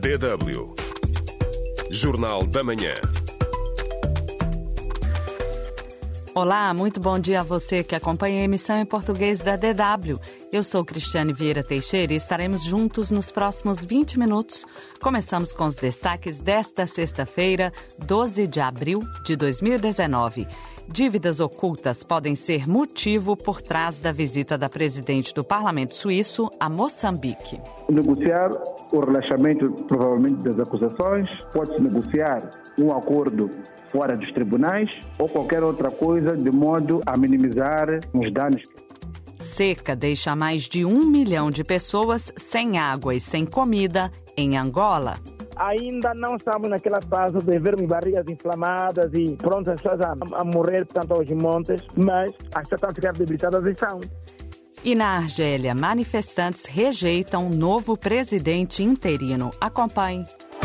DW Jornal da Manhã. Olá, muito bom dia a você que acompanha a emissão em português da DW. Eu sou Cristiane Vieira Teixeira e estaremos juntos nos próximos 20 minutos. Começamos com os destaques desta sexta-feira, 12 de abril de 2019. Dívidas ocultas podem ser motivo por trás da visita da presidente do Parlamento Suíço a Moçambique. Negociar o relaxamento, provavelmente, das acusações, pode-se negociar um acordo fora dos tribunais ou qualquer outra coisa de modo a minimizar os danos. Seca deixa mais de 1 milhão de pessoas sem água e sem comida em Angola. Ainda não estamos naquela fase de vermos barrigas inflamadas e prontas as pessoas a morrer, portanto, aos montes, mas as pessoas estão a ficar debilitadas e estão. E na Argélia, manifestantes rejeitam novo presidente interino. Acompanhe.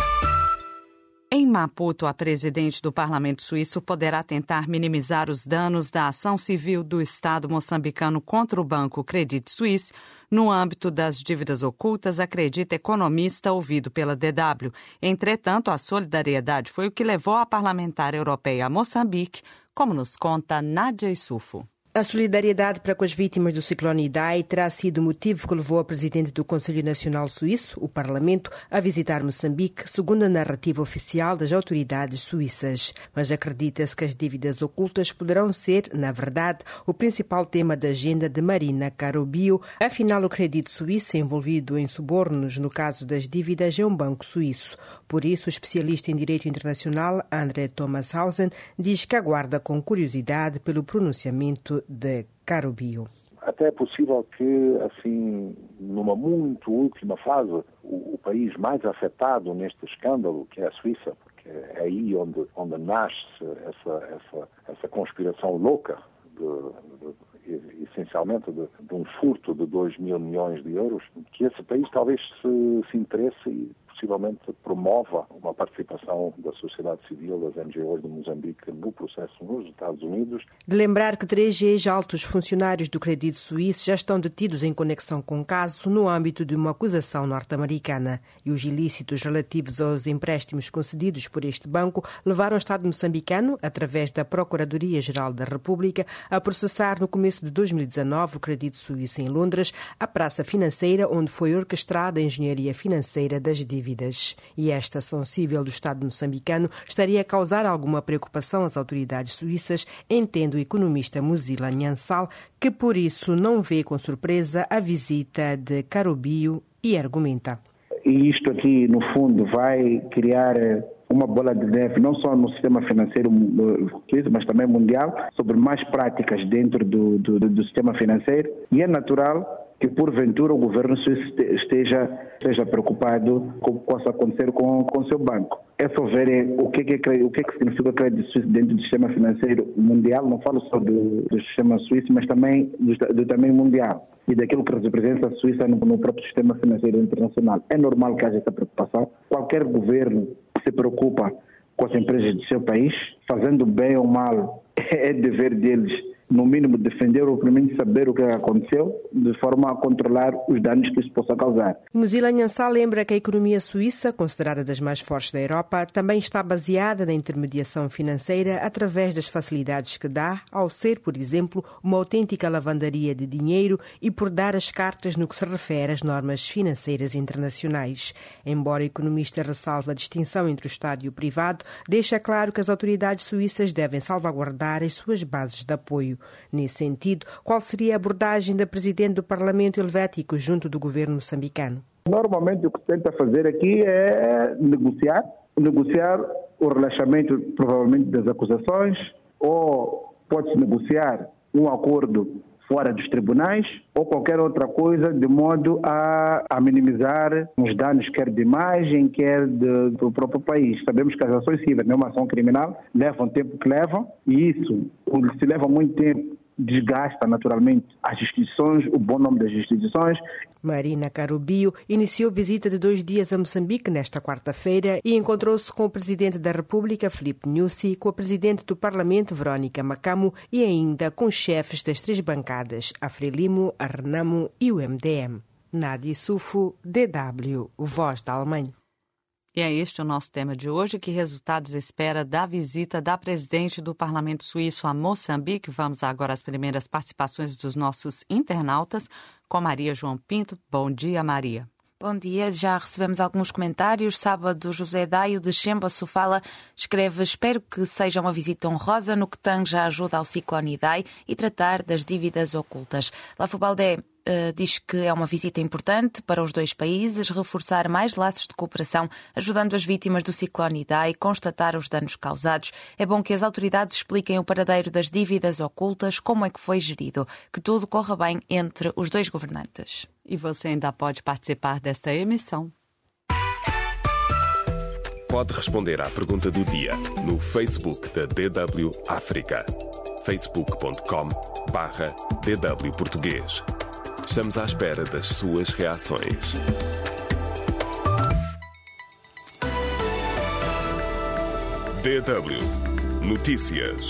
Em Maputo, a presidente do Parlamento Suíço poderá tentar minimizar os danos da ação civil do Estado moçambicano contra o banco Credit Suisse no âmbito das dívidas ocultas, acredita economista ouvido pela DW. Entretanto, a solidariedade foi o que levou a parlamentar europeia a Moçambique, como nos conta Nádia Issoufo. A solidariedade para com as vítimas do ciclone Idai terá sido o motivo que levou a presidente do Conselho Nacional Suíço, o Parlamento, a visitar Moçambique, segundo a narrativa oficial das autoridades suíças. Mas acredita-se que as dívidas ocultas poderão ser, na verdade, o principal tema da agenda de Marina Carobio. Afinal, o Credit Suisse, envolvido em subornos no caso das dívidas, é um banco suíço. Por isso, o especialista em direito internacional, André Thomashausen, diz que aguarda com curiosidade pelo pronunciamento de Carobio. Até é possível que, assim, numa muito última fase, o país mais afetado neste escândalo, que é a Suíça, porque é aí onde nasce essa conspiração louca, essencialmente de um furto de 2 mil milhões de euros, que esse país talvez se interesse e possivelmente promova uma participação da sociedade civil, das NGOs de Moçambique no processo nos Estados Unidos. De lembrar que 3 ex-altos funcionários do Credit Suisse já estão detidos em conexão com o caso no âmbito de uma acusação norte-americana. E os ilícitos relativos aos empréstimos concedidos por este banco levaram o Estado moçambicano, através da Procuradoria-Geral da República, a processar no começo de 2019 o Credit Suisse em Londres, a praça financeira onde foi orquestrada a engenharia financeira das dívidas. E esta ação civil do Estado moçambicano estaria a causar alguma preocupação às autoridades suíças, entende o economista Muzila Nhansal, que por isso não vê com surpresa a visita de Carobio e argumenta. E isto aqui, no fundo, vai criar uma bola de neve, não só no sistema financeiro, mas também mundial, sobre mais práticas dentro do sistema financeiro. E é natural que, porventura, o governo suíço esteja preocupado com o que possa acontecer com o seu banco. É só ver o que significa o crédito suíço dentro do sistema financeiro mundial, não falo só do sistema suíço, mas também do tamanho mundial e daquilo que representa a Suíça no próprio sistema financeiro internacional. É normal que haja essa preocupação. Qualquer governo que se preocupa com as empresas do seu país, fazendo bem ou mal, é dever deles, no mínimo, defender ou pelo menos saber o que aconteceu, de forma a controlar os danos que isso possa causar. Muzila Nhansal lembra que a economia suíça, considerada das mais fortes da Europa, também está baseada na intermediação financeira através das facilidades que dá, ao ser, por exemplo, uma autêntica lavandaria de dinheiro e por dar as cartas no que se refere às normas financeiras internacionais. Embora o economista ressalve a distinção entre o Estado e o privado, deixa claro que as autoridades suíças devem salvaguardar as suas bases de apoio. Nesse sentido, qual seria a abordagem da Presidente do Parlamento Helvético junto do governo moçambicano? Normalmente o que se tenta fazer aqui é negociar o relaxamento, provavelmente, das acusações, ou pode-se negociar um acordo fora dos tribunais ou qualquer outra coisa de modo a minimizar os danos, quer de imagem, quer do próprio país. Sabemos que as ações civis, uma ação criminal, levam o tempo que levam e isso, se leva muito tempo, desgasta naturalmente as instituições, o bom nome das instituições. Marina Carobio iniciou visita de 2 dias a Moçambique nesta quarta-feira e encontrou-se com o Presidente da República, Filipe Nyusi, com a Presidente do Parlamento, Verónica Macamo, e ainda com chefes das 3 bancadas, a Frelimo, a Renamo e o MDM. Nádia Issoufo, DW, Voz da Alemanha. E é este o nosso tema de hoje. Que resultados espera da visita da presidente do Parlamento Suíço a Moçambique? Vamos agora às primeiras participações dos nossos internautas com Maria João Pinto. Bom dia, Maria. Bom dia, já recebemos alguns comentários. Sábado, José Daio de Xemba Sofala escreve: espero que seja uma visita honrosa no que tange a ajuda ao ciclone Idai e tratar das dívidas ocultas. Lafubaldé diz que é uma visita importante para os dois países, reforçar mais laços de cooperação, ajudando as vítimas do ciclone Idai, constatar os danos causados. É bom que as autoridades expliquem o paradeiro das dívidas ocultas, como é que foi gerido, que tudo corra bem entre os dois governantes. E você ainda pode participar desta emissão. Pode responder à pergunta do dia no Facebook da DW África. facebook.com/DW Português. Estamos à espera das suas reações. DW Notícias.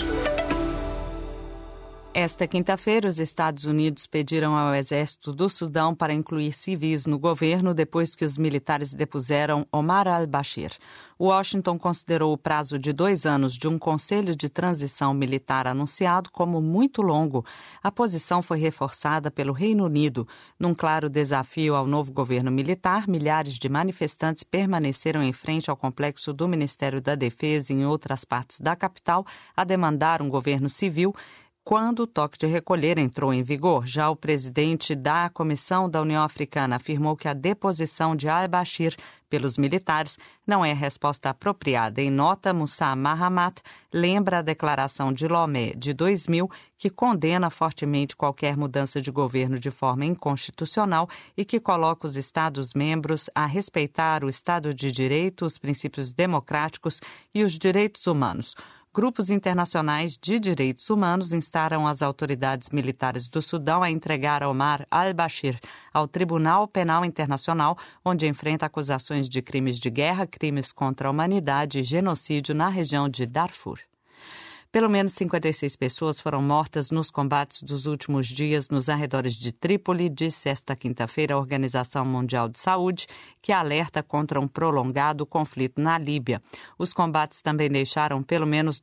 Esta quinta-feira, os Estados Unidos pediram ao exército do Sudão para incluir civis no governo depois que os militares depuseram Omar al-Bashir. Washington considerou o prazo de 2 anos de um conselho de transição militar anunciado como muito longo. A posição foi reforçada pelo Reino Unido. Num claro desafio ao novo governo militar, milhares de manifestantes permaneceram em frente ao complexo do Ministério da Defesa e em outras partes da capital a demandar um governo civil quando o toque de recolher entrou em vigor. Já o presidente da Comissão da União Africana afirmou que a deposição de al-Bashir pelos militares não é a resposta apropriada. Em nota, Moussa Mahamat lembra a declaração de Lomé de 2000, que condena fortemente qualquer mudança de governo de forma inconstitucional e que coloca os Estados-membros a respeitar o Estado de Direito, os princípios democráticos e os direitos humanos. Grupos internacionais de direitos humanos instaram as autoridades militares do Sudão a entregar Omar al-Bashir ao Tribunal Penal Internacional, onde enfrenta acusações de crimes de guerra, crimes contra a humanidade e genocídio na região de Darfur. Pelo menos 56 pessoas foram mortas nos combates dos últimos dias nos arredores de Trípoli, disse esta quinta-feira a Organização Mundial de Saúde, que alerta contra um prolongado conflito na Líbia. Os combates também deixaram pelo menos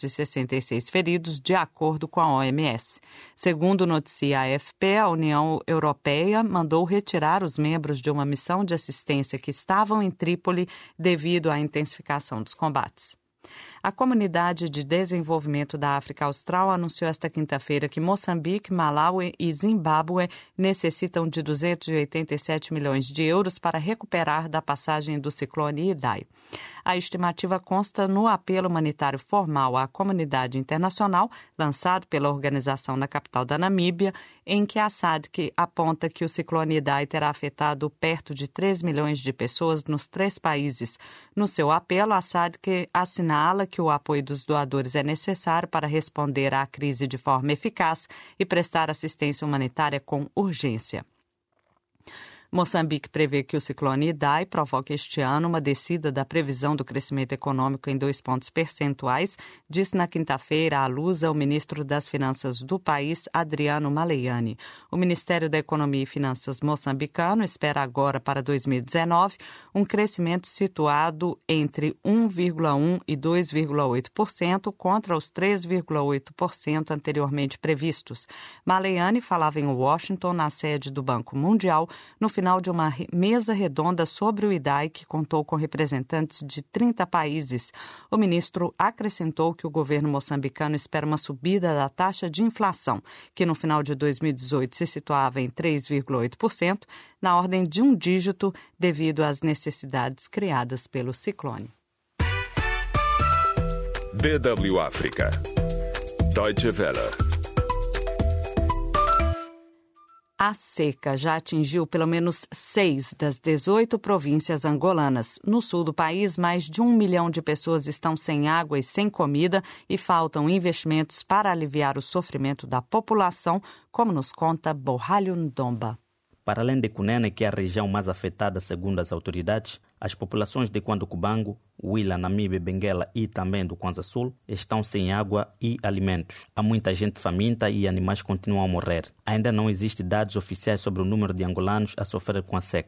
266 feridos, de acordo com a OMS. Segundo noticia a AFP, a União Europeia mandou retirar os membros de uma missão de assistência que estavam em Trípoli devido à intensificação dos combates. A Comunidade de Desenvolvimento da África Austral anunciou esta quinta-feira que Moçambique, Malawi e Zimbábue necessitam de 287 milhões de euros para recuperar da passagem do ciclone Idai. A estimativa consta no apelo humanitário formal à comunidade internacional, lançado pela organização na capital da Namíbia, em que a SADC aponta que o ciclone Idai terá afetado perto de 3 milhões de pessoas nos 3 países. No seu apelo, a SADC assinala que o apoio dos doadores é necessário para responder à crise de forma eficaz e prestar assistência humanitária com urgência. Moçambique prevê que o ciclone Idai provoque este ano uma descida da previsão do crescimento econômico em 2 pontos percentuais, disse na quinta-feira à Lusa o ministro das Finanças do país, Adriano Maleiani. O Ministério da Economia e Finanças moçambicano espera agora para 2019 um crescimento situado entre 1,1% e 2,8% contra os 3,8% anteriormente previstos. Maleiani falava em Washington, na sede do Banco Mundial, no final de uma mesa redonda sobre o Idai que contou com representantes de 30 países. O ministro acrescentou que o governo moçambicano espera uma subida da taxa de inflação, que no final de 2018 se situava em 3,8%, na ordem de um dígito devido às necessidades criadas pelo ciclone. DW África. Deutsche Welle. A seca já atingiu pelo menos 6 das 18 províncias angolanas. No sul do país, mais de 1 milhão de pessoas estão sem água e sem comida e faltam investimentos para aliviar o sofrimento da população, como nos conta Borralho Ndomba. Para além de Cunene, que é a região mais afetada segundo as autoridades, as populações de Cubango, Huila, Namibe, Benguela e também do Kwanza Sul estão sem água e alimentos. Há muita gente faminta e animais continuam a morrer. Ainda não existem dados oficiais sobre o número de angolanos a sofrer com a seca.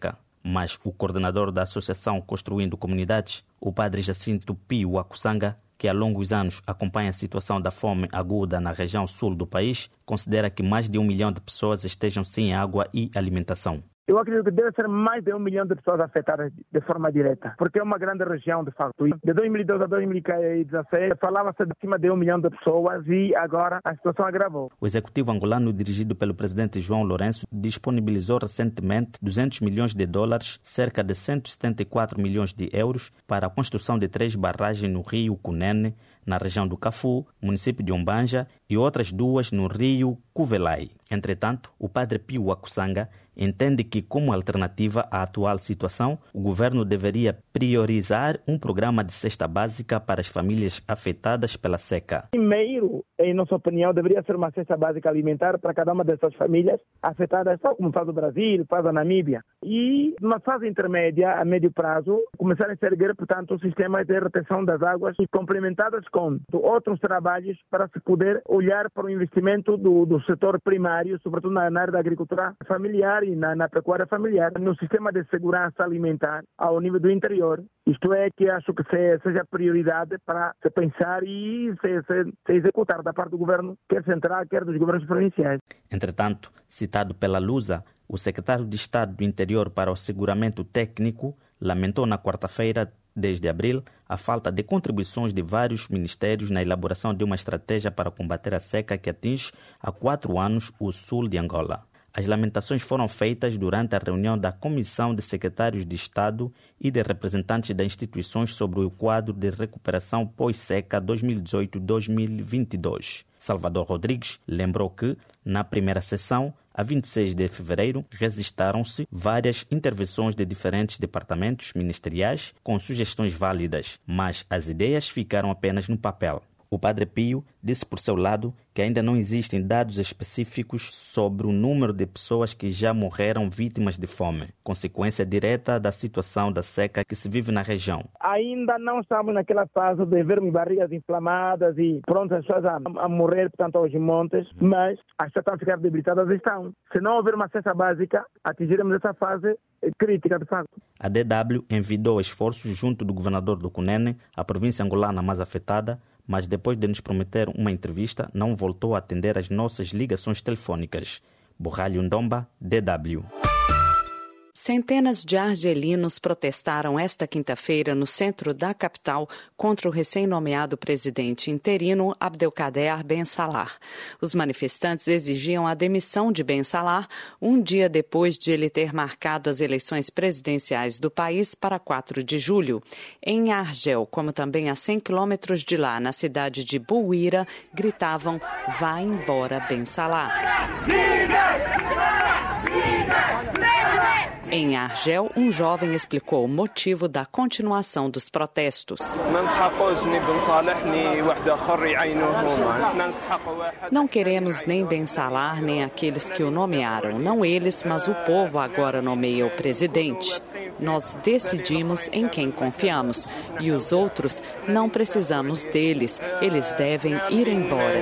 Mas o coordenador da Associação Construindo Comunidades, o padre Jacinto Pio Akusanga, que há longos anos acompanha a situação da fome aguda na região sul do país, considera que mais de 1 milhão de pessoas estejam sem água e alimentação. Eu acredito que deve ser mais de 1 milhão de pessoas afetadas de forma direta, porque é uma grande região, de facto. De 2012 a 2016, falava-se de cima de 1 milhão de pessoas e agora a situação agravou. O executivo angolano, dirigido pelo presidente João Lourenço, disponibilizou recentemente $200 milhões, cerca de 174 milhões de euros, para a construção de 3 barragens no rio Cunene, na região do Cafu, município de Umbanja, e outras 2 no rio Cuvelai. Entretanto, o padre Pio Akusanga entende que, como alternativa à atual situação, o governo deveria priorizar um programa de cesta básica para as famílias afetadas pela seca. Primeiro, em nossa opinião, deveria ser uma cesta básica alimentar para cada uma dessas famílias afetadas, tal como faz o Brasil, faz a Namíbia. E, numa fase intermédia, a médio prazo, começar a se erguer, portanto, sistemas de retenção das águas e complementadas com outros trabalhos para se poder olhar para o investimento do setor primário, sobretudo na área da agricultura familiar e na pecuária familiar, no sistema de segurança alimentar ao nível do interior. Isto é que acho que seja prioridade para se pensar e se executar da parte do governo, quer central, quer dos governos provinciais. Entretanto, citado pela Lusa, o secretário de Estado do Interior para o Asseguramento Técnico lamentou na quarta-feira, desde abril, a falta de contribuições de vários ministérios na elaboração de uma estratégia para combater a seca que atinge há 4 anos o sul de Angola. As lamentações foram feitas durante a reunião da Comissão de Secretários de Estado e de representantes das instituições sobre o quadro de recuperação pós-seca 2018-2022. Salvador Rodrigues lembrou que, na primeira sessão, a 26 de fevereiro, registaram-se várias intervenções de diferentes departamentos ministeriais com sugestões válidas, mas as ideias ficaram apenas no papel. O padre Pio disse por seu lado que ainda não existem dados específicos sobre o número de pessoas que já morreram vítimas de fome, consequência direta da situação da seca que se vive na região. Ainda não estamos naquela fase de vermos barrigas inflamadas e prontas as pessoas a morrer, portanto, aos montes, mas as pessoas estão a ficar debilitadas estão. Se não houver uma cesta básica, atingiremos essa fase crítica, de facto. A DW envidou esforços junto do governador do Cunene, a província angolana mais afetada, mas depois de nos prometer uma entrevista, não voltou a atender as nossas ligações telefônicas. Borralho Ndomba, DW. Centenas de argelinos protestaram esta quinta-feira no centro da capital contra o recém-nomeado presidente interino Abdelkader Ben Salah. Os manifestantes exigiam a demissão de Ben Salah um dia depois de ele ter marcado as eleições presidenciais do país para 4 de julho. Em Argel, como também a 100 quilômetros de lá, na cidade de Bouira, gritavam: "Vá embora, Ben Salah!" Em Argel, um jovem explicou o motivo da continuação dos protestos. Não queremos nem Ben Salah, nem aqueles que o nomearam. Não eles, mas o povo agora nomeia o presidente. Nós decidimos em quem confiamos e os outros não precisamos deles. Eles devem ir embora.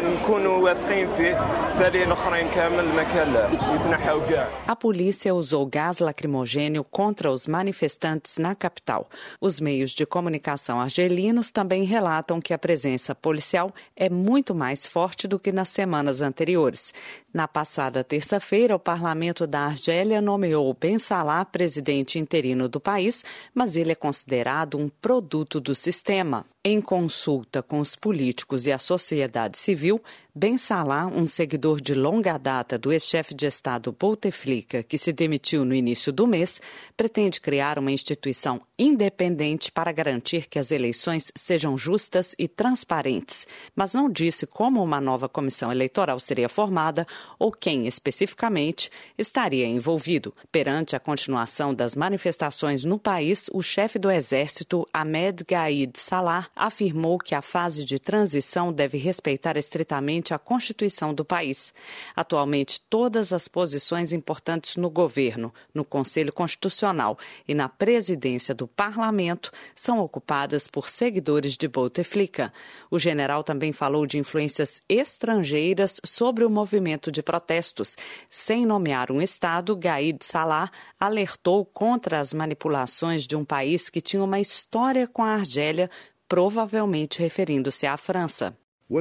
A polícia usou gás lacrimogênio contra os manifestantes na capital. Os meios de comunicação argelinos também relatam que a presença policial é muito mais forte do que nas semanas anteriores. Na passada terça-feira, o parlamento da Argélia nomeou Ben Salah presidente interino do país, mas ele é considerado um produto do sistema. Em consulta com os políticos e a sociedade civil, Ben Salah, um seguidor de longa data do ex-chefe de Estado Bouteflika, que se demitiu no início do mês, pretende criar uma instituição independente para garantir que as eleições sejam justas e transparentes, mas não disse como uma nova comissão eleitoral seria formada ou quem especificamente estaria envolvido. Perante a continuação das manifestações no país, o chefe do exército, Ahmed Gaid Salah, afirmou que a fase de transição deve respeitar estritamente a Constituição do país. Atualmente, todas as posições importantes no governo, no Conselho Constitucional e na presidência do Parlamento são ocupadas por seguidores de Bouteflika. O general também falou de influências estrangeiras sobre o movimento de protestos. Sem nomear um Estado, Gaid Salah alertou contra as manipulações de um país que tinha uma história com a Argélia, provavelmente referindo-se à França.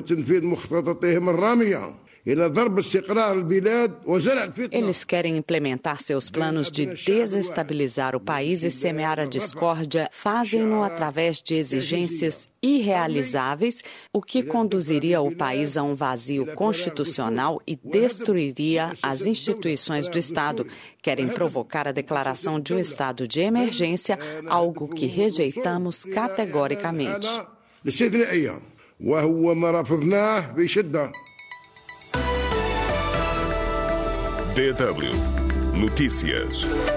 Eles querem implementar seus planos de desestabilizar o país e semear a discórdia, fazem-no através de exigências irrealizáveis, o que conduziria o país a um vazio constitucional e destruiria as instituições do Estado. Querem provocar a declaração de um estado de emergência, algo que rejeitamos categoricamente. DW Notícias.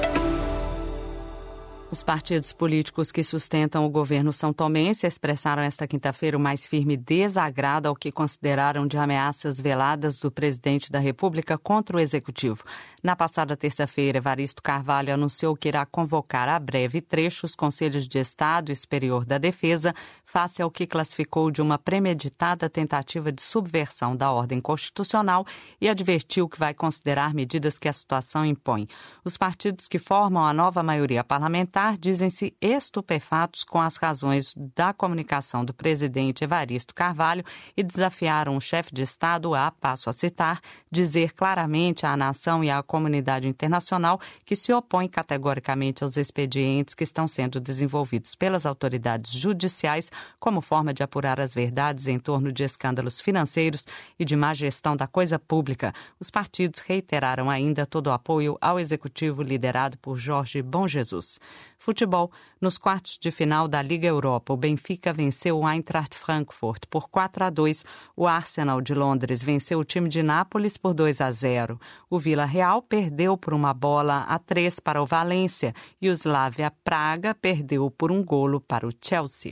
Os partidos políticos que sustentam o governo são-tomense expressaram esta quinta-feira o mais firme desagrado ao que consideraram de ameaças veladas do presidente da República contra o Executivo. Na passada terça-feira, Evaristo Carvalho anunciou que irá convocar a breve trecho os Conselhos de Estado e Superior da Defesa face ao que classificou de uma premeditada tentativa de subversão da ordem constitucional e advertiu que vai considerar medidas que a situação impõe. Os partidos que formam a nova maioria parlamentar dizem-se estupefatos com as razões da comunicação do presidente Evaristo Carvalho e desafiaram o chefe de Estado a, passo a citar, dizer claramente à nação e à comunidade internacional que se opõe categoricamente aos expedientes que estão sendo desenvolvidos pelas autoridades judiciais como forma de apurar as verdades em torno de escândalos financeiros e de má gestão da coisa pública. Os partidos reiteraram ainda todo o apoio ao executivo liderado por Jorge Bom Jesus. Futebol. Nos quartos de final da Liga Europa, o Benfica venceu o Eintracht Frankfurt por 4-2. O Arsenal de Londres venceu o time de Nápoles por 2-0. O Vila Real perdeu por 1-3 para o Valência e o Slavia Praga perdeu por 1 para o Chelsea.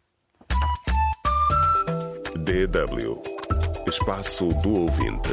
DW Espaço do Ouvinte.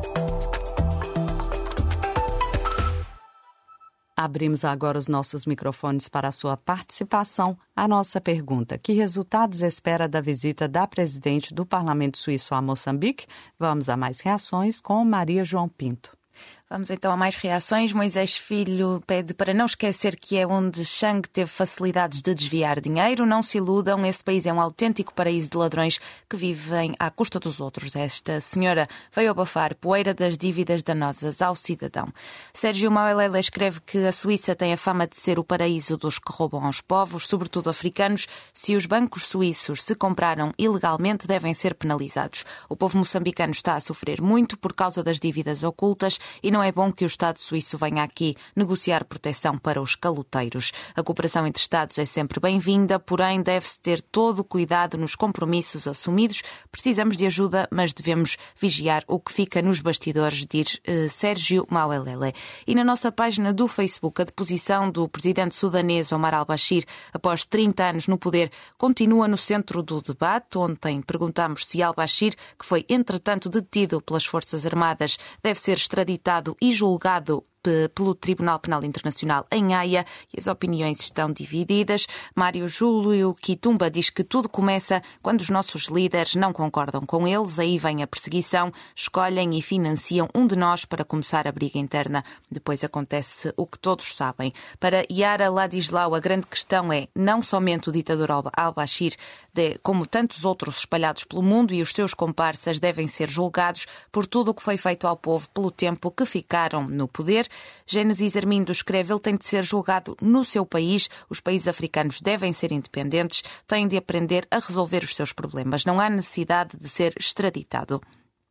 Abrimos agora os nossos microfones para a sua participação. A nossa pergunta: que resultados espera da visita da presidente do Parlamento Suíço a Moçambique? Vamos a mais reações com Maria João Pinto. Vamos então a mais reações. Moisés Filho pede para não esquecer que é onde Chang teve facilidades de desviar dinheiro. Não se iludam, esse país é um autêntico paraíso de ladrões que vivem à custa dos outros. Esta senhora veio abafar poeira das dívidas danosas ao cidadão. Sérgio Mauelela escreve que a Suíça tem a fama de ser o paraíso dos que roubam aos povos, sobretudo africanos. Se os bancos suíços se compraram ilegalmente, devem ser penalizados. O povo moçambicano está a sofrer muito por causa das dívidas ocultas e não é bom que o Estado suíço venha aqui negociar proteção para os caloteiros. A cooperação entre Estados é sempre bem-vinda, porém deve-se ter todo o cuidado nos compromissos assumidos. Precisamos de ajuda, mas devemos vigiar o que fica nos bastidores, diz Sérgio Mauelele. E na nossa página do Facebook, a deposição do presidente sudanês Omar al-Bashir, após 30 anos no poder, continua no centro do debate. Ontem perguntámos se al-Bashir, que foi entretanto detido pelas Forças Armadas, deve ser extraditado e julgado pelo Tribunal Penal Internacional em Haia, e as opiniões estão divididas. Mário Júlio Quitumba diz que tudo começa quando os nossos líderes não concordam com eles, aí vem a perseguição, escolhem e financiam um de nós para começar a briga interna. Depois acontece o que todos sabem. Para Yara Ladislau, a grande questão é não somente o ditador al-Bashir, como tantos outros espalhados pelo mundo, e os seus comparsas devem ser julgados por tudo o que foi feito ao povo pelo tempo que ficaram no poder. Gênesis Armindo escreve: ele tem de ser julgado no seu país, os países africanos devem ser independentes, têm de aprender a resolver os seus problemas, não há necessidade de ser extraditado.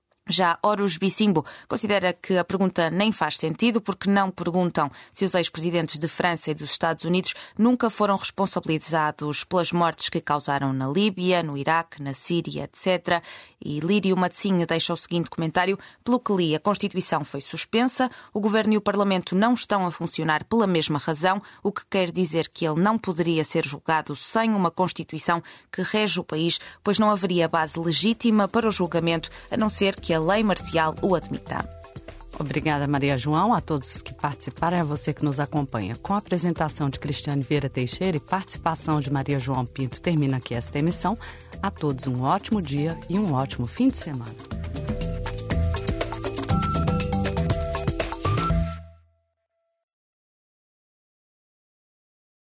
Já Horus Bicimbo considera que a pergunta nem faz sentido porque não perguntam se os ex-presidentes de França e dos Estados Unidos nunca foram responsabilizados pelas mortes que causaram na Líbia, no Iraque, na Síria, etc. E Lírio Matzinha deixa o seguinte comentário: pelo que li, a Constituição foi suspensa, o Governo e o Parlamento não estão a funcionar pela mesma razão, o que quer dizer que ele não poderia ser julgado sem uma Constituição que rege o país, pois não haveria base legítima para o julgamento, a não ser que que a lei marcial o admita. Obrigada, Maria João, a todos os que participaram e a você que nos acompanha. Com a apresentação de Cristiane Vieira Teixeira e participação de Maria João Pinto, termina aqui esta emissão. A todos um ótimo dia e um ótimo fim de semana.